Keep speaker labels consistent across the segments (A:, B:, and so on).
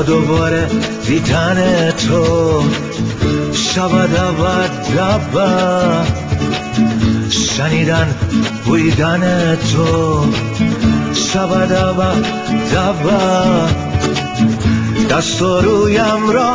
A: دوباره دیدن تو شود دبا شنیدن بویدن تو شود دبا دست و رویم را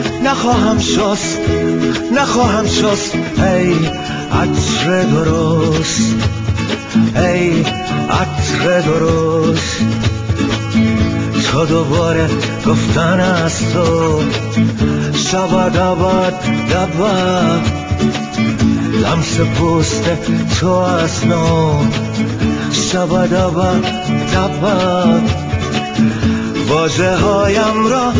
A: نخواهم شست ای عطر درست ای عطر درست تا دوباره گفتن از تو شود دبا لمس پوست تو از نو شود دبا واژه هایم را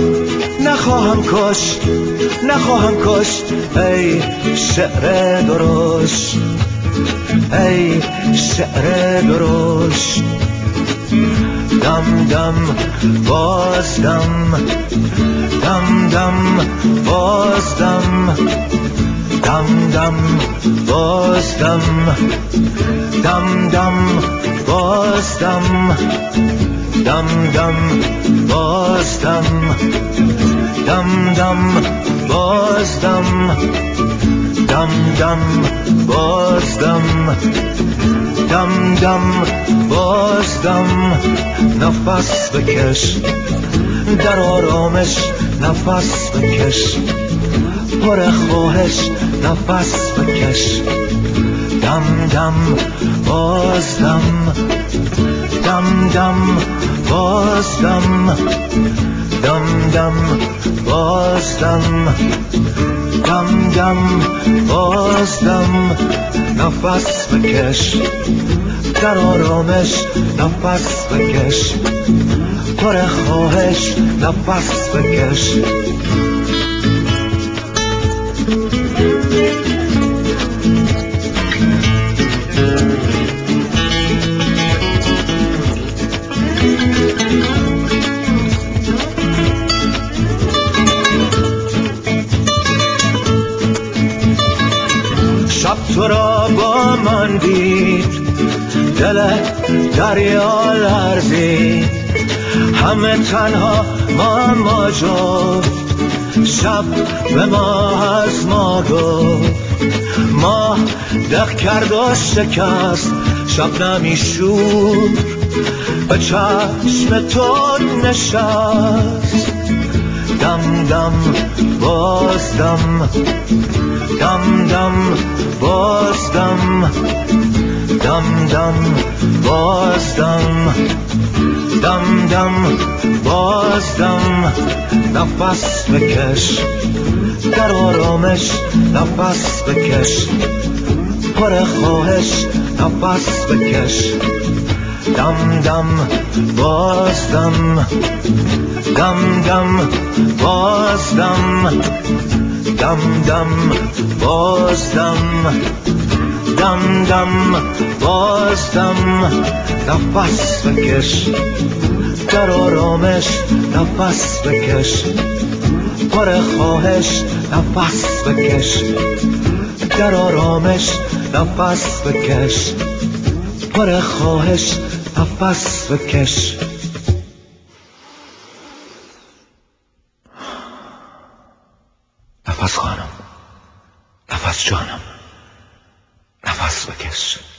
A: نخواهم کشت ای شعر درشت ای شعر درشت دم دم باز دم دم دم باز دم دم دم باز دم دم دم باز دم دم دم باز دم دم دم باز دم دم دم باز دم دم دم باز دم نفس بکش در آرامش نفس بکش پر خواهش نفس بکش دم دم باز دم دم دم باز دم دم دم باز دم دم دم باز دم نفس بکش در آرامش نفس بکش پر خواهش نفس بکش شب تو را با من دید دل دریا لرزید همه تنها ما جفت شب به ما از ما گفت ماه دق کرد و شکست شبنمی شور به چشم تو نشست دم دم باز دم دم دم باز دم دم دم باز دم دم دم باز دم نفس بکش در آرامش نفس بکش پر خواهش نفس بکش دم دم باز دم دم دم باز دم دم دم باز دم دم دم باز دم نفس بکش در آرامش نفس بکش پر خواهش نفس بکش در آرامش نفس بکش پر خواهش نفس بکش نفس خانم نفس جانم نفس بکش